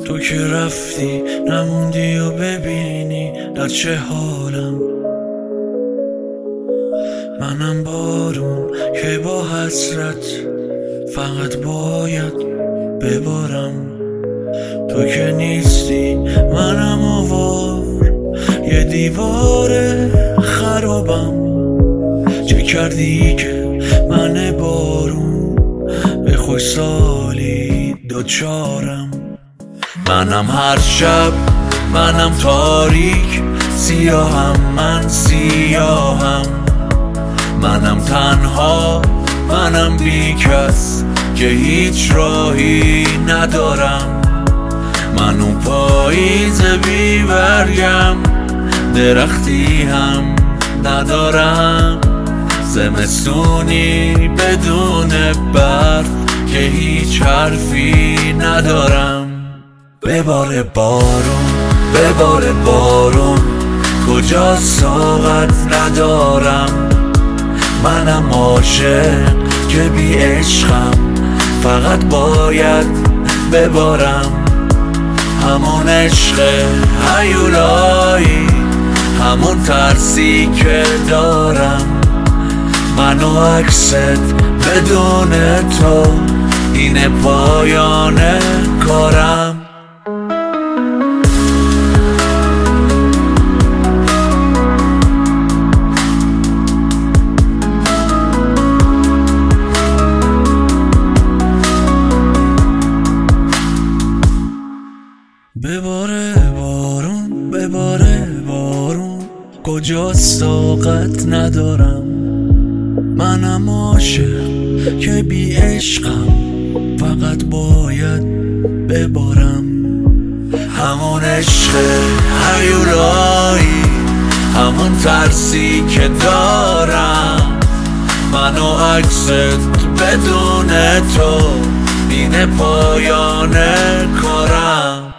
تو که رفتی نموندی و ببینی در چه حالم. منم بارون که با حسرت فقط باید ببارم. تو که نیستی منم آوار یه دیوار خرابم. چه کردی که من بارون به خوشحالی دوچارم. منم هر شب منم تاریک سیاهم، من سیاهم. منم تنها منم بی کس که هیچ راهی ندارم. من اون پاییز بی برگم درختی هم ندارم. زمستونی بدون برف که هیچ حرفی ندارم. بباره بارون بباره بارون کجاست طاقت ندارم. منم عاشق که بی عشقم فقط باید ببارم. همون عشق هیولایی همون ترسی که دارم. من و عکست بدون تو اینه پایان کارم. بباره بارون بباره بارون کجاست طاقت ندارم. منم عاشق که بی عشقم فقط باید ببارم. همون عشق هیولایی همون ترسی که دارم. من و عکست بدون تو اینه پایان کارم.